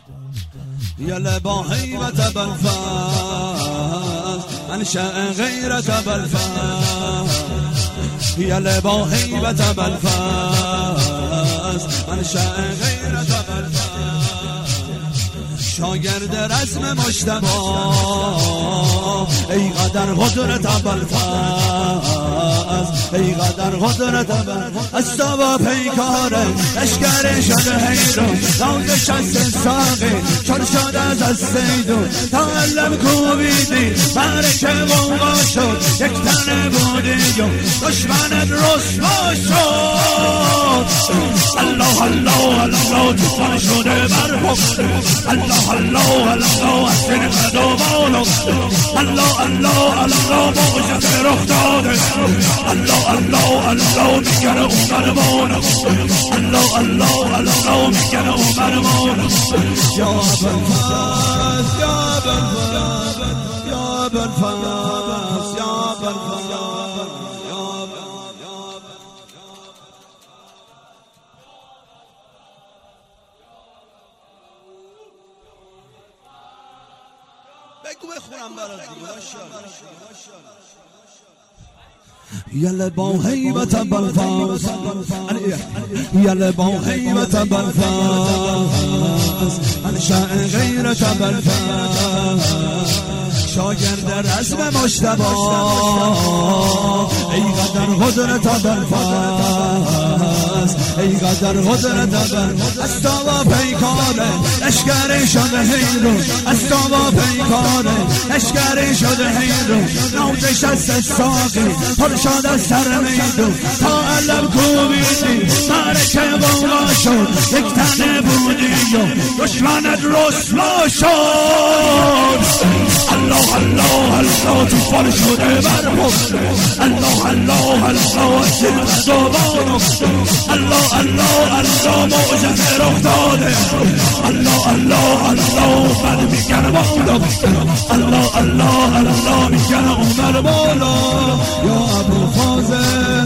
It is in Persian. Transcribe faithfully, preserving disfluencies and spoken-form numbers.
يلا با هيبة بالفاز انشأ غيرة بالفاز يلا با هيبة بالفاز انشأ غيرة بالفاز شاگرد رسم مجتبی ای قدر قدرت ابوالفضل ای قدر قدرت ابوالفضل استوا پیکاره اشکر شده حیرون روز شست ساقی چون شد از السیدون تعلم کوبیدی برکه غوغا شد یک تنه بودی و دشمنت رسوا شد الله الله الله توفان شده برهم الله الله الله اصل قدومانو الله الله الله موجت رخ داده الله الله الله میگن اومرمانو الله الله الله میگن اومرمانو یا بلفاز یا بلفاز یا بلفاز یا بلفاز بگو بخونم برات يلا با هيبة بالفاز يلا با هيبة بالفاز انشأ غيرة بالفاز شاگرد رسم مجتبی ای قدر قدرت بالفاز ای قدر قدرت بالفاز استوا پیکاره اشکر شده حیرون استوا پیکاره اشکر شده حیرون نوز شست ساقی پر شد از سر میدون تا علم کوبیدی برکه غوغا شد یک تنه بودی و دشمنت رسوا شد الله الله الله توفان شده برهم الله الله الله اصل قدومانو الله الله الله موجت رخ داده الله الله الله من میگن بالا الله الله الله میگن عمر بالا یا ابوالفضل